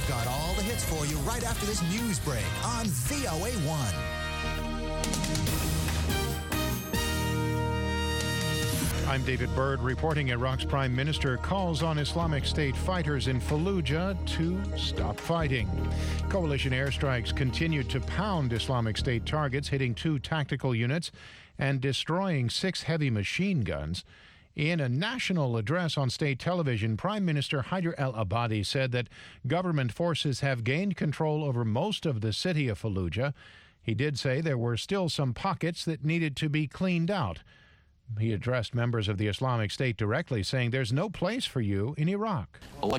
We've got all the hits for you right after this news break on VOA1. I'm David Byrd reporting. Iraq's prime minister calls on Islamic State fighters in Fallujah to stop fighting. Coalition airstrikes continued to pound Islamic State targets, hitting 2 tactical units and destroying 6 heavy machine guns. In a national address on state television, Prime Minister Haider al-Abadi said that government forces have gained control over most of the city of Fallujah. He did say there were still some pockets that needed to be cleaned out. He addressed members of the Islamic State directly, saying there's no place for you in Iraq.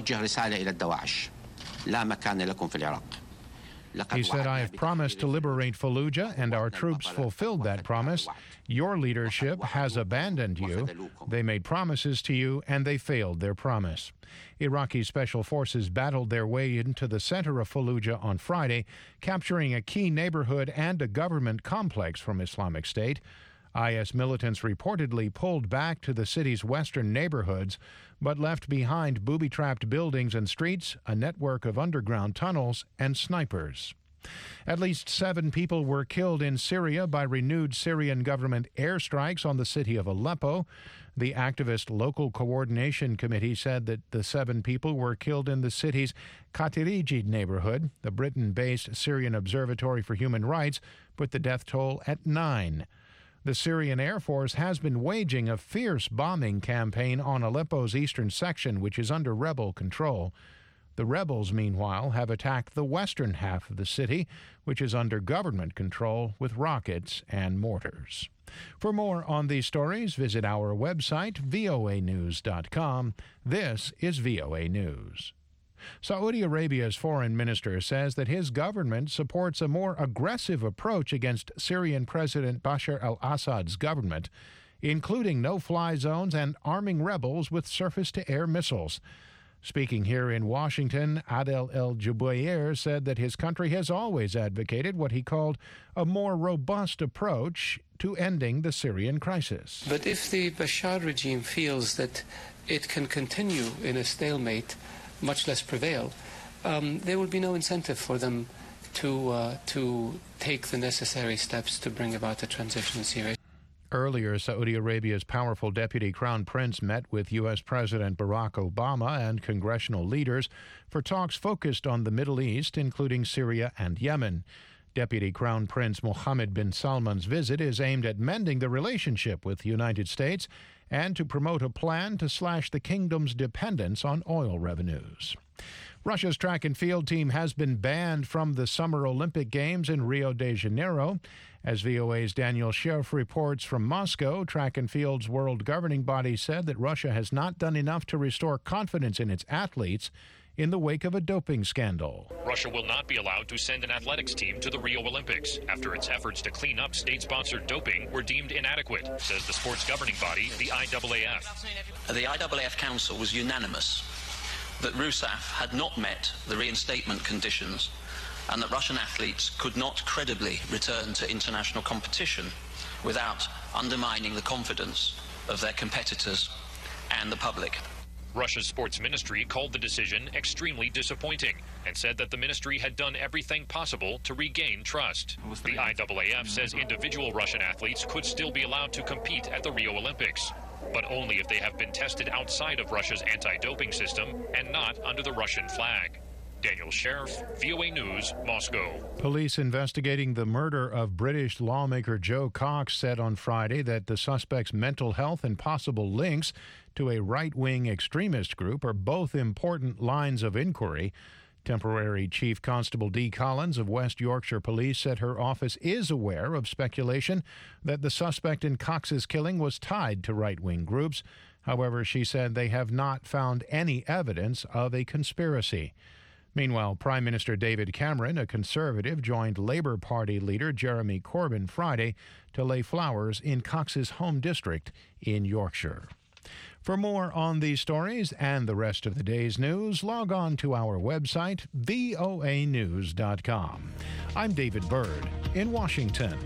He said, I have promised to liberate Fallujah, and our troops fulfilled that promise. Your leadership has abandoned you. They made promises to you, and they failed their promise. Iraqi special forces battled their way into the center of Fallujah on Friday, capturing a key neighborhood and a government complex from Islamic State. IS militants reportedly pulled back to the city's western neighborhoods, but left behind booby-trapped buildings and streets, a network of underground tunnels, and snipers. At least 7 people were killed in Syria by renewed Syrian government airstrikes on the city of Aleppo. The activist Local Coordination Committee said that the 7 people were killed in the city's Katiriji neighborhood. The Britain-based Syrian Observatory for Human Rights put the death toll at 9. The Syrian Air Force has been waging a fierce bombing campaign on Aleppo's eastern section, which is under rebel control. The rebels, meanwhile, have attacked the western half of the city, which is under government control, with rockets and mortars. For more on these stories, visit our website, voanews.com. This is VOA News. Saudi Arabia's foreign minister says that his government supports a more aggressive approach against Syrian President Bashar al-Assad's government, including no-fly zones and arming rebels with surface-to-air missiles. Speaking here in Washington, Adel El-Jubayr said that his country has always advocated what he called a more robust approach to ending the Syrian crisis. But if the Bashar regime feels that it can continue in a stalemate, much less prevail, there will be no incentive for them to take the necessary steps to bring about a transition in Syria. Earlier, Saudi Arabia's powerful deputy crown prince met with U.S. President Barack Obama and congressional leaders for talks focused on the Middle East, including Syria and Yemen. Deputy Crown Prince Mohammed bin Salman's visit is aimed at mending the relationship with the United States and to promote a plan to slash the kingdom's dependence on oil revenues. Russia's track and field team has been banned from the Summer Olympic Games in Rio de Janeiro. As VOA's Daniel Scherf reports from Moscow, track and field's world governing body said that Russia has not done enough to restore confidence in its athletes in the wake of a doping scandal. Russia will not be allowed to send an athletics team to the Rio Olympics after its efforts to clean up state-sponsored doping were deemed inadequate, says the sports governing body, the IAAF. The IAAF Council was unanimous that RUSAF had not met the reinstatement conditions and that Russian athletes could not credibly return to international competition without undermining the confidence of their competitors and the public. Russia's sports ministry called the decision extremely disappointing and said that the ministry had done everything possible to regain trust. The IAAF says individual Russian athletes could still be allowed to compete at the Rio Olympics, but only if they have been tested outside of Russia's anti-doping system and not under the Russian flag. Daniel Scherf, VOA News, Moscow. Police investigating the murder of British lawmaker Joe Cox said on Friday that the suspect's mental health and possible links to a right-wing extremist group are both important lines of inquiry. Temporary Chief Constable Dee Collins of West Yorkshire Police said her office is aware of speculation that the suspect in Cox's killing was tied to right-wing groups. However, she said they have not found any evidence of a conspiracy. Meanwhile, Prime Minister David Cameron, a Conservative, joined Labour Party leader Jeremy Corbyn Friday to lay flowers in Cox's home district in Yorkshire. For more on these stories and the rest of the day's news, log on to our website, voanews.com. I'm David Byrd in Washington.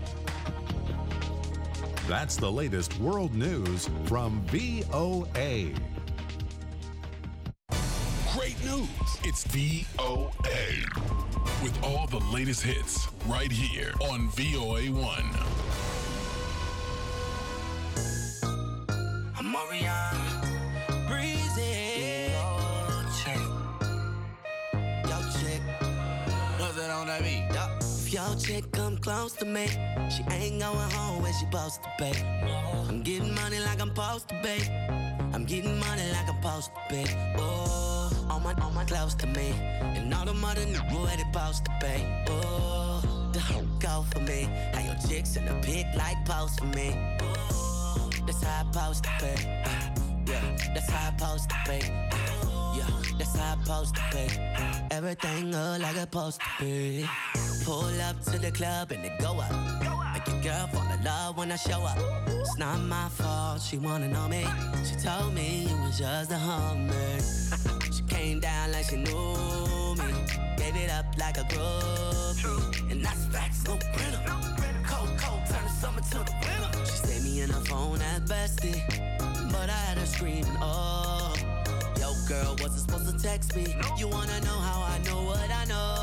That's the latest world news from VOA. Great news! It's VOA. With all the latest hits right here on VOA1. I'm Marianne, breezy. Yo, chick. What's that on that beat? If your chick come close to me, she ain't going home when she supposed to be. I'm getting money like I'm supposed to be. I'm getting money like I'm supposed to be. Oh, all my close to me, and all the mother knew where they supposed to be. Oh, the hoe go for me. How your chicks in the pic like post for me. Oh, that's how I supposed to be. Yeah, that's how I supposed to be. Yeah, that's how I supposed to be. Everything look like it's supposed to be. Pull up to the club and it go up. Make your girl fall in love when I show up. It's not my fault, she wanna know me. She told me it was just a hummer. She came down like she knew me. Gave it up like a groupie. And that's facts, no printer. Cold, turn the summer to the winter. She saved me in her phone at bestie, but I had her screaming, oh. Yo, girl, wasn't supposed to text me. You wanna know how I know what I know?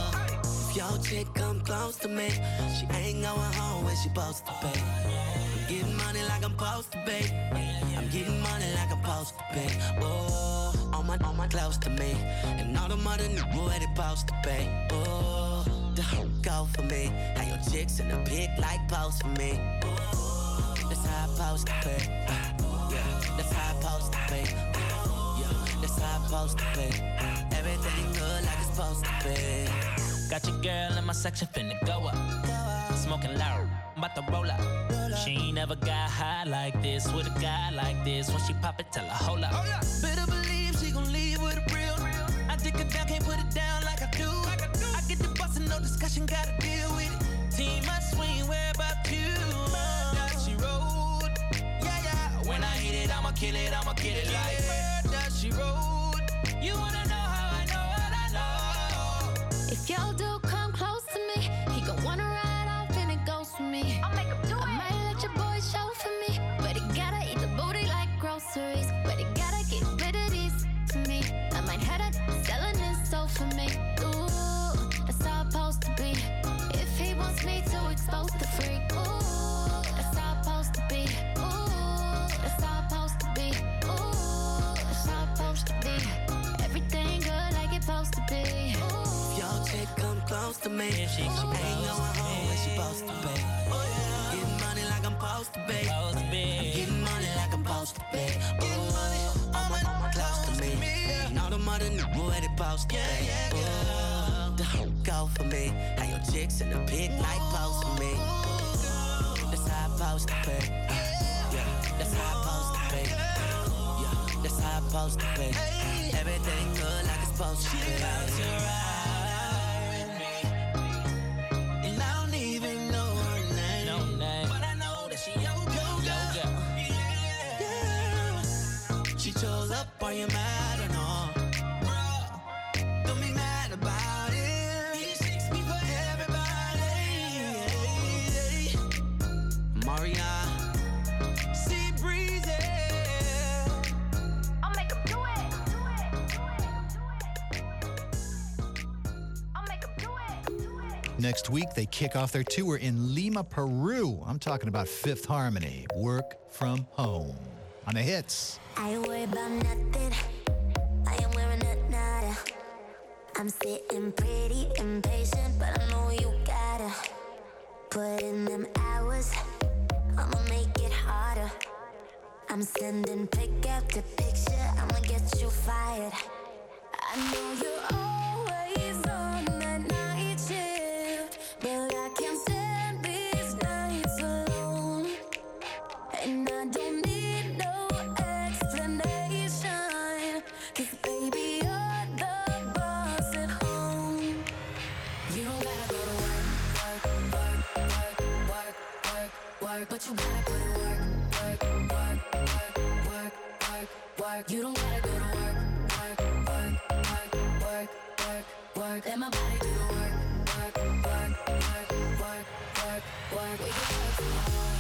If your chick come close to me, she ain't going home when she supposed to be. I'm getting money like I'm supposed to be. I'm getting money like I'm supposed to be. Oh, all my close to me, and all the mother knew where they supposed to be. Oh, the hoe go for me. How your chicks in the pic like post for me. Oh, that's how I supposed to be. Yeah, that's how I supposed to be. Yeah, that's how I supposed to be. Everything good like it's supposed to be. Got your girl in my section finna go up. Smoking loud, I'm about to roll up. She ain't never got high like this with a guy like this. When she pop it, tell her hold up. Better believe she gon' leave with a real. I dig her down, can't put it down like I do. I get the bustin', no discussion, gotta deal with it. Team must swing, where about you? Does she roll? Yeah. When I hit it, I'ma kill it, I'ma get it like where does she roll? You wanna know how I know what I know? If your dude come close to me, he gon' wanna ride off and it goes for me. I'll make him do it. I might let your boy show for me, but he gotta eat the booty like groceries. But he gotta get rid of these to me. I might have to selling his soul for me. Ooh, that's how it's supposed to be. If he wants me to expose the freak, ooh, that's how it's supposed to be. Ooh, that's how it's supposed to be. Ooh, that's how it's supposed to be. Everything good like it's supposed to be. Your chick come close to me. She ain't going home when she supposed to be. Getting money like I'm supposed to be. I'm getting money like I'm supposed to be. All my close to me. And all the mother knew where they supposed to be. The hoe go for me. How your chicks in the pic like post for me. That's how it's supposed to be. Yeah, that's how it's supposed to be. Yeah, that's how it's supposed to be. Everything good like it's supposed to be. Are you mad or no? Bro, don't be mad about it. He shakes me for everybody. Maria, see breezy. I'll make him do it. I'll make him do it. Next week, they kick off their tour in Lima, Peru. I'm talking about Fifth Harmony, Work From Home. On the hits. I ain't worried about nothing. I am wearing a nada. I'm sitting pretty impatient, but I know you gotta put in them hours. I'ma make it harder. I'm sending pic after picture. I'ma get you fired. I know you're always on that night shift, but I can't stand these nights alone. And I don't need no explanation, 'cause baby, you're the boss at home. You don't gotta go to work, but you gotta put in work. You don't gotta go to work. Let my body do the work. We can work from home.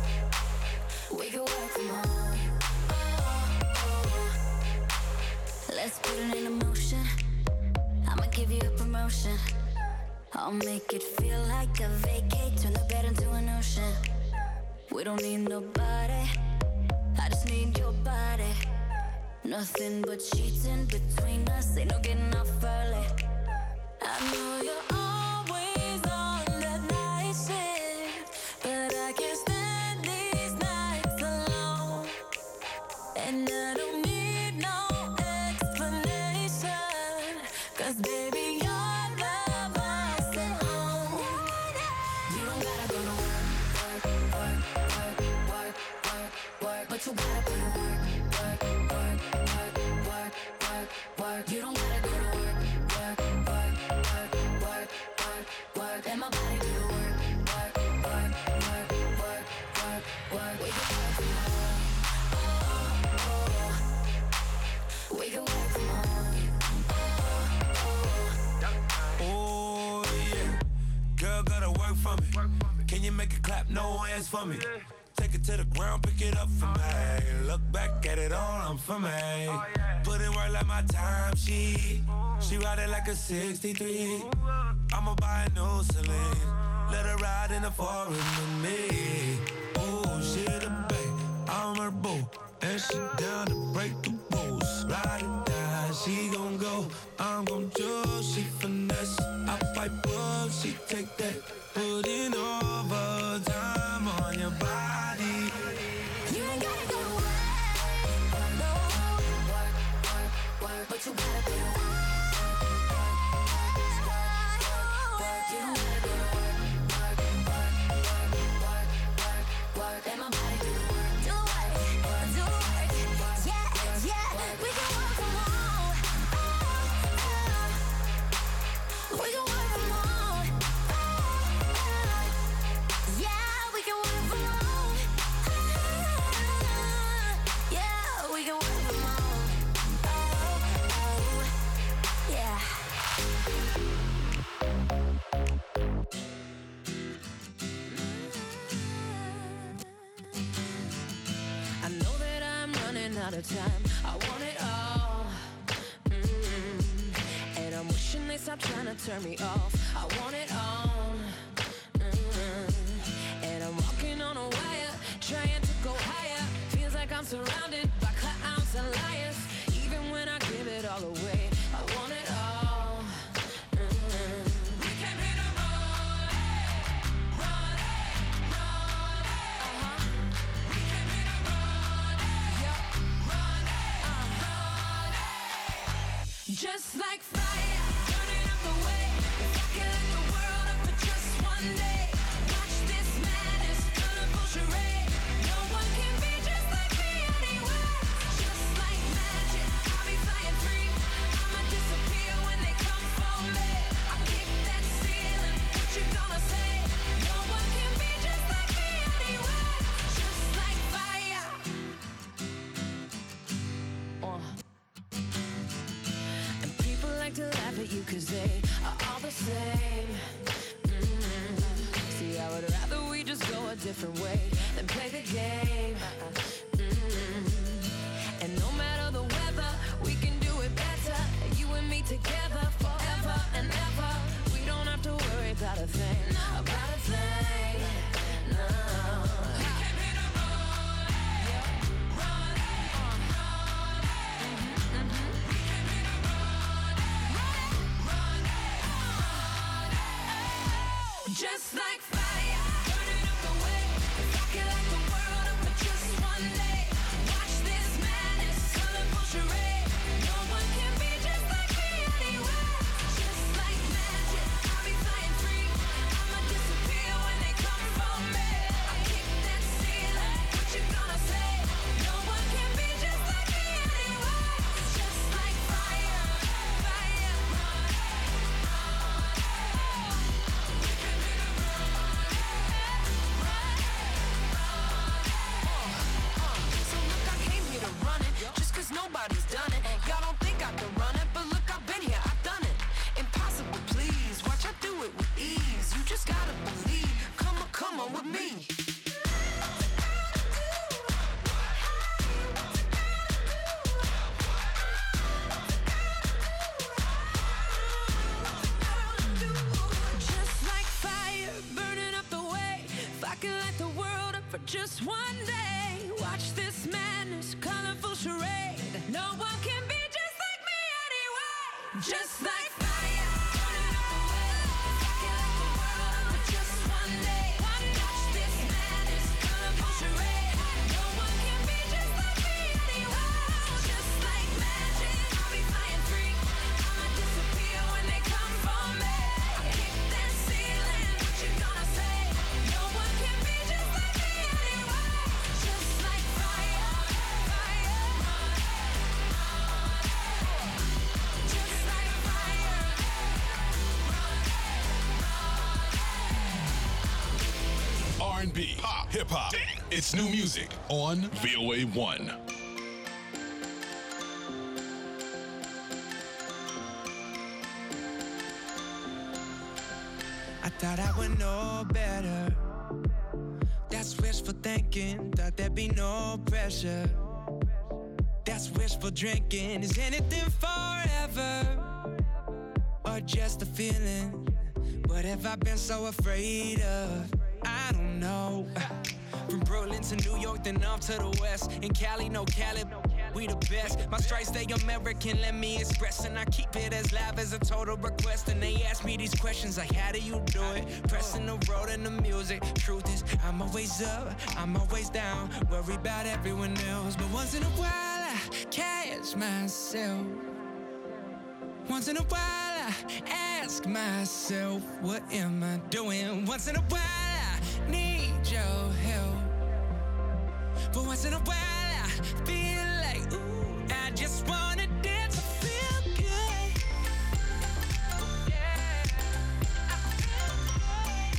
We can work from home. Let's put it in motion. I'ma give you a promotion. I'll make it feel like a vacate. Turn the bed into an ocean. We don't need nobody. I just need your body. Nothing but sheets in between us. Ain't no getting off early. I know you're always on that night shift, but I can't stand these nights alone. And I don't need no explanation, 'cause baby, you're the boss at home. You don't gotta go to work, work, work, work, work, work, work, but you gotta put in work, work, work, work, work, work, work. You don't gotta go to work, work, work, work, work, work, work. Let my body do the work, work, work, work, work, work, work. We can work from home. Oh, oh. We can work from home. Oh, yeah. Girl, gotta work for me. Can you make it clap? No hands for me. Take it to the ground, pick it up for me. Look back at it all, I'm for me. Put in work like my time, she ride it like a 63. I'ma buy a new Celine. Let her ride in the forest with me. Oh, she the babe, I'm her boo. And she down to break the rules. Ride or die, she gon' go. I'm gon' choose, she finesse. I fight up, she take that. Put in overtime on your body. You ain't gotta go to work, no. Work, work, work, but you gotta do the work. You don't gotta go to work, work, work, work, work, work, work. Let my body do the work. Do the work, do the work. Yeah, yeah, we can work from home. We can work from home. Yeah, we can work from home. Yeah, we can work from home. Yeah. I know that I'm running out of time. I want it all. And I'm wishing they stop trying to turn me off. I want it all. And I'm walking on a wire, trying to go higher. Feels like I'm surrounded by clowns and liars. Even when I give it all away, I want it all. We came here to run it, run it, run it. We came here to run it, yeah, run it, run it. Just like fire, burning up the way. If I could light the world up for just one day. Watch this madness, colorful charade. No one can be just like me anyway. Just like magic, I'll be flying free. I'ma disappear when they come for me. I kick that ceiling, what you gonna say? No one can be just like me anyway. Just like fire. And people like to laugh at you 'cause they are all the same. See, I would rather we just go a different way than play the game. And no matter the weather, we can do it better. You and me together forever and ever. We don't have to worry about a thing, about a thing. No. We came here to run it, yeah, run it, run it. We came here to run it, run it, run it. Just like fire, burning up the way. If I could light the world up for just one day. Watch this madness, colorful charade. No one can be just like me anyway. Just like magic, I'll be flying free. I'ma disappear when they come for me. I kick that ceiling, what you gonna say? No one can be just like me anyway. Just like fire, fire, run it, run it. We came here to run for just one day. Watch this madness, colorful charade. No one can be just like me anyway. Just like fire, burning up the world. Rocking like the world for just one day. Watch this madness, colorful charade. No one can be just like me anyway. Just like magic, I'll be flying free. I'ma disappear when they come for me. I kick that ceiling, what you gonna say? No one can be just like me anyway. Just like fire, fire. Just like fire. R&B, pop, hip-hop. It's new music on VOA1. I thought I would know better. That's wishful thinking. Thought there'd be no pressure. That's wishful drinking. Is anything forever? Or just a feeling? What have I been so afraid of? I don't know. From Brooklyn to New York, then up to the west. In Cali, no Cali, we the best. My stripes, they American, let me express. And I keep it as live as a total request. And they ask me these questions like, how do you do it? Pressing the road and the music. Truth is, I'm always up, I'm always down. Worry about everyone else. But once in a while, I catch myself. Once in a while, I ask myself, what am I doing? Once in a while, I need your help. But once in a while, I feel like, ooh, I just wanna dance, I feel good. Yeah, I feel good.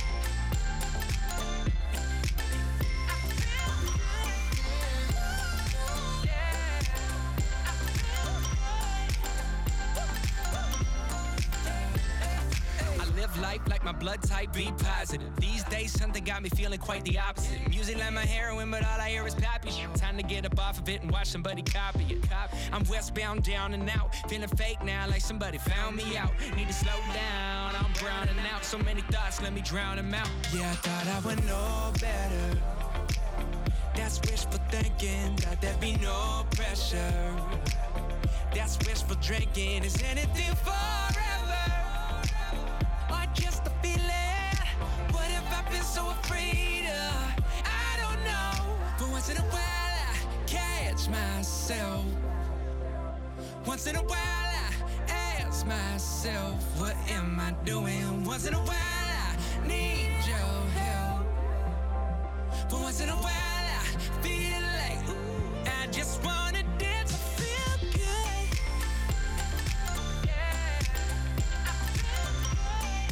I live life like my blood type be positive. These days, something got me feeling quite the opposite. Music like my heroin, but all I hear is poppy shit. Time to get up off of it and watch somebody copy it. I'm westbound, down and out. Feeling fake now, like somebody found me out. Need to slow down, I'm browning out. So many thoughts, let me drown them out. Yeah, I thought I would know better. That's wishful thinking, thought there'd be no pressure. That's wishful drinking, is anything forever? Or just a feeling? What have I been so afraid of? I don't know. But once in a while I catch myself. Once in a while I ask myself, what am I doing? Once in a while I need your help. But once in a while I feel like, ooh, I just wanna dance, I feel good. Yeah, I feel good.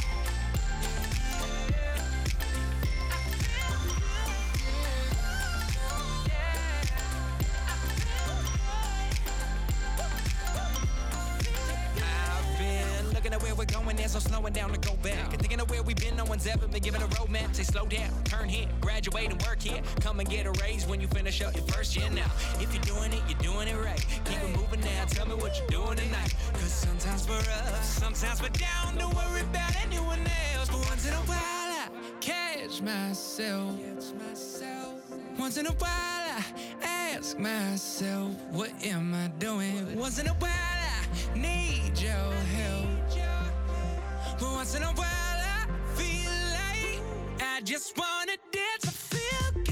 I've been looking at where we're going, there's no slowing down to go back. And thinking of where we've been, no one's ever been given a roadmap. Say slow down, turn here, graduate and work here. Come and get a raise when you finish up your first year now. If you're doing it, you're doing it right. Keep it moving now, tell me what you're doing tonight. Cause sometimes we're up, sometimes we're down. Don't worry about anyone else. But once in a while I catch myself. Once in a while I ask myself, what am I doing? Once in a while I need your help. But once in a while I feel like I just wanna dance, I feel good.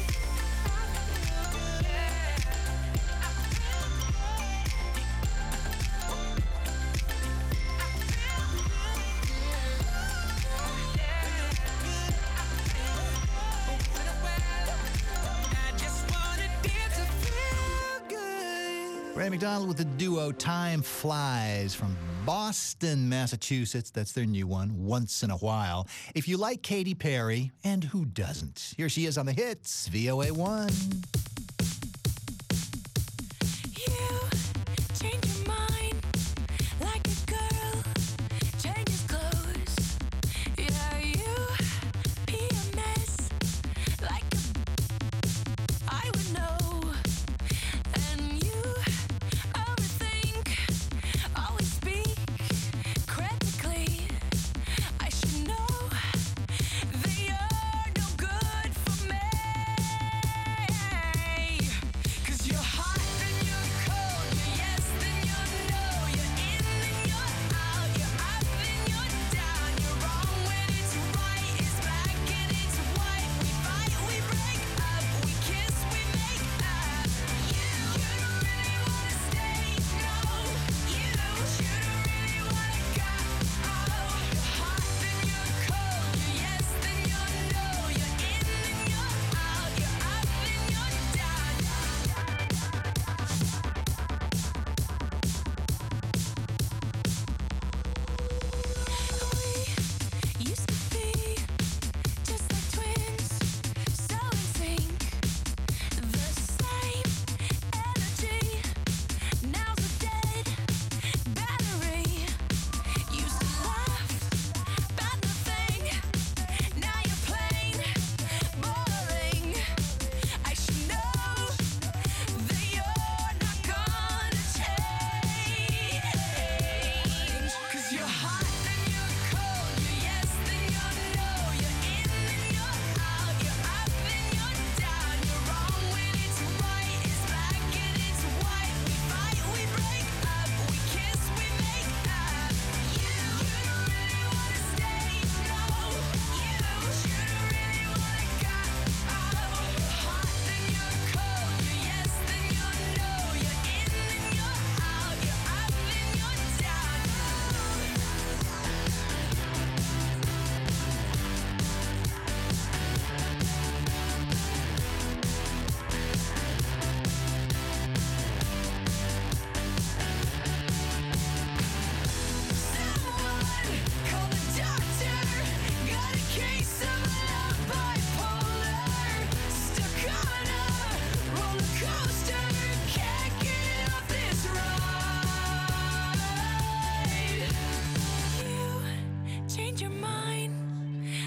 Ray McDonald with the duo Time Flies from Boston, Massachusetts. That's their new one, Once in a While. If you like Katy Perry, and who doesn't? Here she is on the hits, VOA1. Change your mind like a girl changes clothes. Yeah, you be a mess like I would know. And you overthink, always speak critically. I should know that you're no good for me.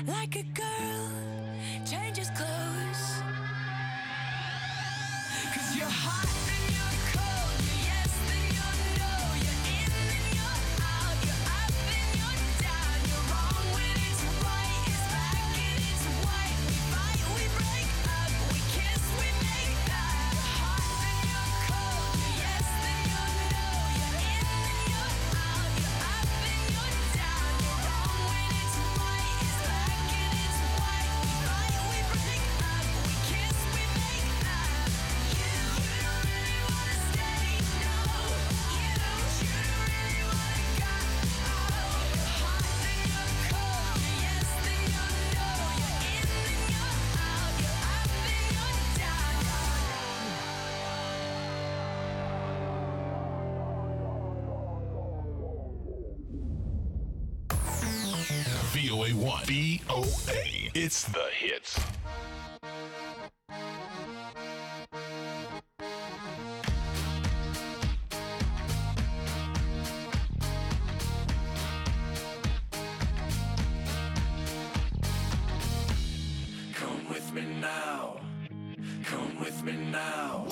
like a girl changes clothes. 'Cause you're hot, then you're cold, you're yes, then you're no, you're in, then you're out, you're up, then you're down, you're wrong when it's right, it's black and it's white. We fight, we break up, we kiss, we make up. You're hot, then you're cold, you're yes, then you're no, you're in, then you're out, you're up, then you're down, you're wrong when it's right, it's black and it's white. We fight, we break up, we kiss, we make up. You don't really wanna stay, no. You don't really wanna go. You're hot, then you're cold, you're yes, then you're no, you're in, then you're out, you're up, then you're down. VOA1. VOA. It's the hits. Come with me now. Come with me now.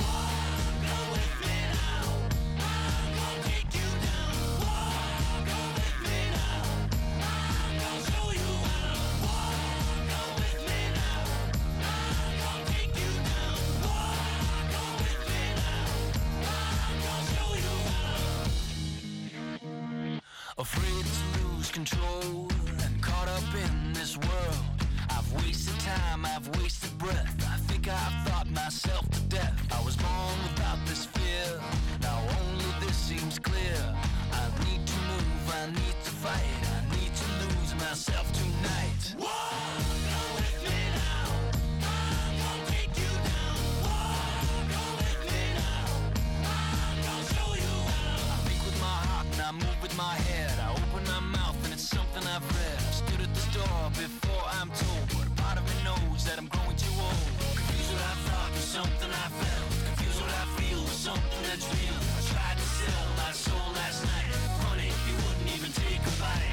Afraid to lose control and caught up in this world. I've wasted time, I've wasted breath. I think I've thought myself to death. I was born without this fear. Now only this seems clear. I need to move, I need to fight. I need to lose myself tonight. Go with me now. I'm gonna take you down. Go with me now. I'm gonna show you how. I think with my heart and I move with my head. I open my mouth and it's something I've read. I stood at the door before I'm told, but a part of me knows that I'm growing too old. Confused what I thought was something I felt. Confused what I feel was something that's real. I tried to sell my soul last night. Funny, he wouldn't even take a bite.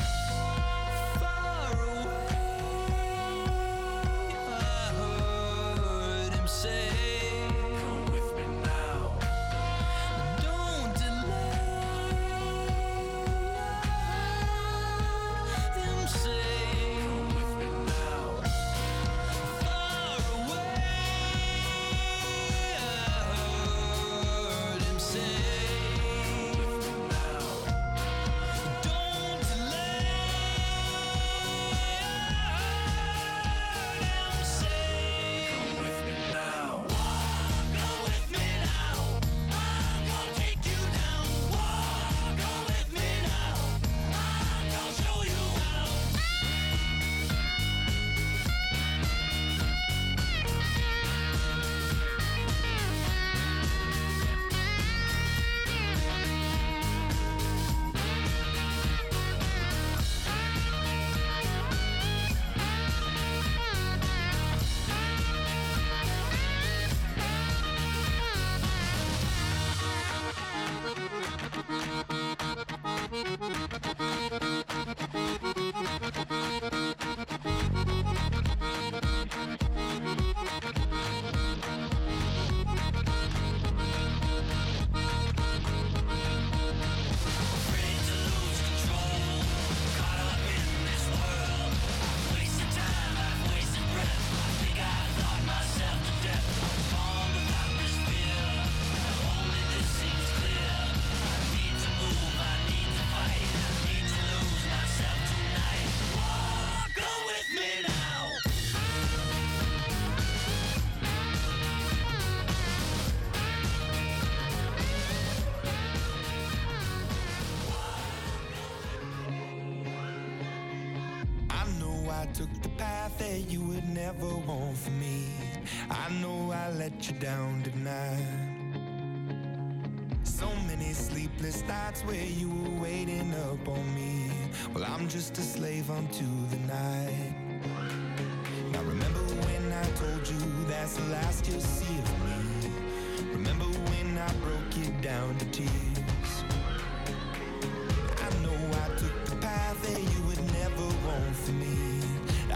Far away, I heard him say, Come with me now. don't delay. Them say, Come with me now. far away, I heard him say, Come with me now. don't delay. I heard him say, Come with me now. go with me now. I'm gonna take you down. Go with me now. I'm gonna show you how. Afraid to lose control, caught up in this world. I've wasted time, I've wasted breath. I think I thought myself to death. I was born without this fear. Only this seems clear. I need to move, I need to fight. I need to lose myself tonight. Go with me now. I know I took the path that you would never want for me. I know I let you down tonight. So many sleepless nights where you were waiting up on me. Well, I'm just a slave unto the night. Now remember when I told you that's the last you'll see of me. Remember when I broke you down to tears. I know I took the path that you would never want for me.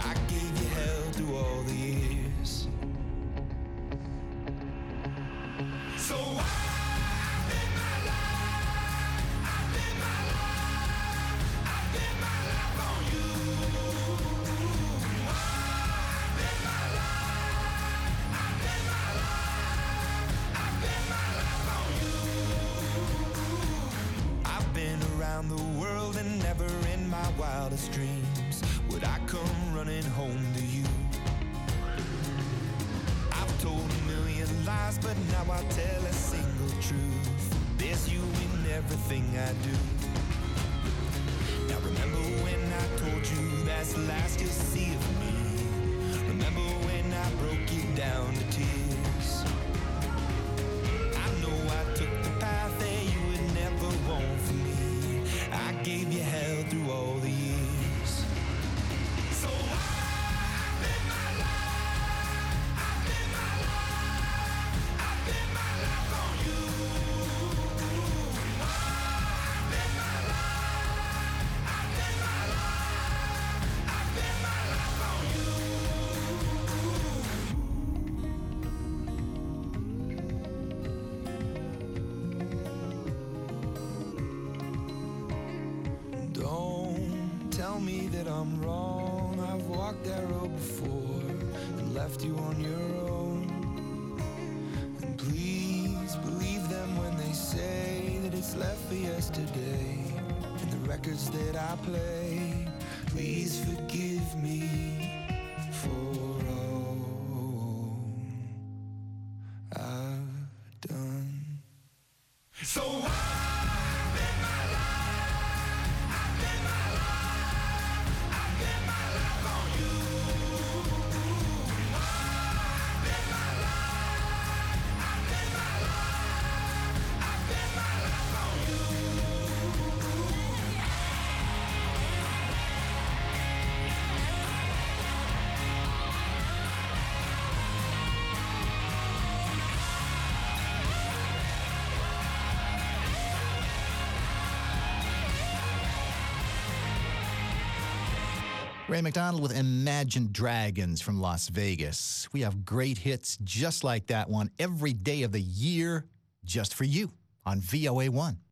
around the world, and never in my wildest dreams would I come running home to you. I've told a million lies, but now I tell a single truth. There's you in everything I do. Now remember when I told you that's the last you'll see of me. Remember when I broke you down to tears. I know I took the path that you would never want for me. I gave you hell through all the years. So I've been my life, I've been my life, I've been my life on you. I've been my life, I've been my life, I've been my life on you. Don't tell me that I'm wrong. I've walked that road before and left you on your own. And please believe them when they say that it's left for yesterday. And the records that I play, please forgive me for all I've done. So I've been my life, I've been my life, I've been my life on you. I've been my life, I've been my life, I've been my life on you. Ray McDonald with Imagine Dragons from Las Vegas. We have great hits just like that one every day of the year, just for you on VOA1.